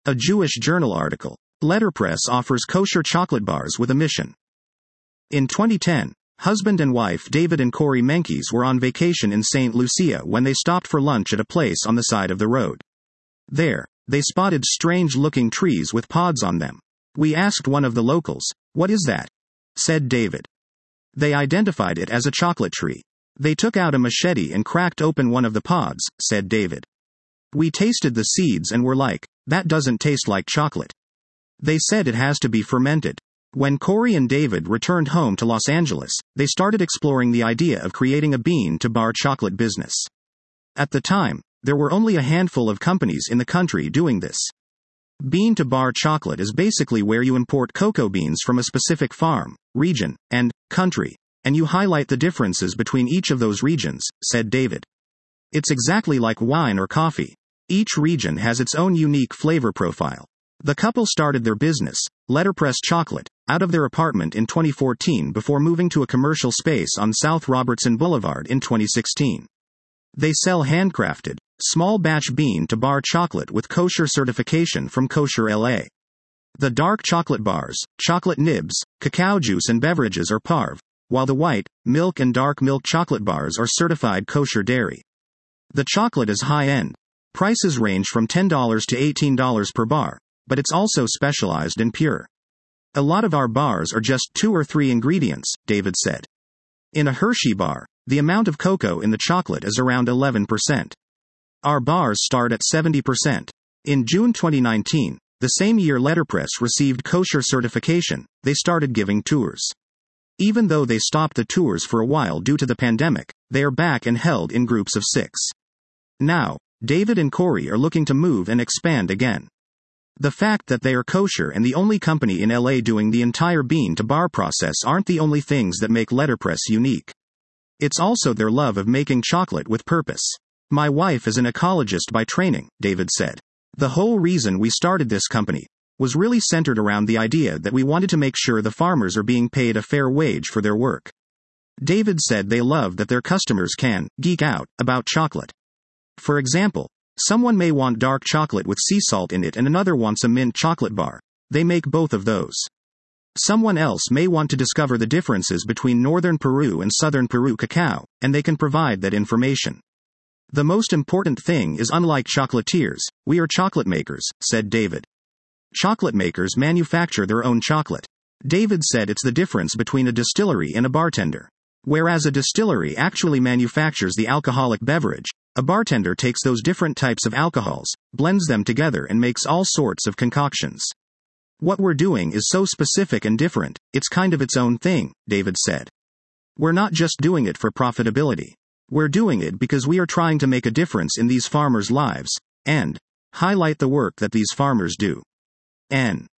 A Jewish journal article. Letterpress offers kosher chocolate bars with a mission. In 2010, husband and wife David and Corey Menkes were on vacation in St. Lucia when they stopped for lunch at a place on the side of the road. There, they spotted strange-looking trees with pods on them. "We asked one of the locals, 'What is that?' said David. They identified it as a chocolate tree. They took out a machete and cracked open one of the pods," said David. "We tasted the seeds and were like, that doesn't taste like chocolate. They said it has to be fermented." When Corey and David returned home to Los Angeles, they started exploring the idea of creating a bean-to-bar chocolate business. At the time, there were only a handful of companies in the country doing this. Bean-to-bar chocolate is basically where you import cocoa beans from a specific farm, region, and country, and you highlight the differences between each of those regions, said David. It's exactly like wine or coffee. Each region has its own unique flavor profile. The couple started their business, Letterpress Chocolate, out of their apartment in 2014 before moving to a commercial space on South Robertson Boulevard in 2016. They sell handcrafted, small-batch bean-to-bar chocolate with kosher certification from Kosher LA. The dark chocolate bars, chocolate nibs, cacao juice and beverages are parv, while the white, milk and dark milk chocolate bars are certified kosher dairy. The chocolate is high-end. Prices range from $10 to $18 per bar, but it's also specialized and pure. "A lot of our bars are just 2 or 3 ingredients," David said. In a Hershey bar, the amount of cocoa in the chocolate is around 11%. Our bars start at 70%. In June 2019, the same year Letterpress received kosher certification, they started giving tours. Even though they stopped the tours for a while due to the pandemic, they are back and held in groups of 6. Now, David and Corey are looking to move and expand again. The fact that they are kosher and the only company in LA doing the entire bean-to-bar process aren't the only things that make Letterpress unique. It's also their love of making chocolate with purpose. "My wife is an ecologist by training," David said. "The whole reason we started this company was really centered around the idea that we wanted to make sure the farmers are being paid a fair wage for their work." David said they love that their customers can geek out about chocolate. For example, someone may want dark chocolate with sea salt in it and another wants a mint chocolate bar. They make both of those. Someone else may want to discover the differences between northern Peru and southern Peru cacao, and they can provide that information. "The most important thing is, unlike chocolatiers, we are chocolate makers," said David. Chocolate makers manufacture their own chocolate. David said it's the difference between a distillery and a bartender. Whereas a distillery actually manufactures the alcoholic beverage, a bartender takes those different types of alcohols, blends them together and makes all sorts of concoctions. "What we're doing is so specific and different, it's kind of its own thing," David said. "We're not just doing it for profitability. We're doing it because we are trying to make a difference in these farmers' lives, and highlight the work that these farmers do." N.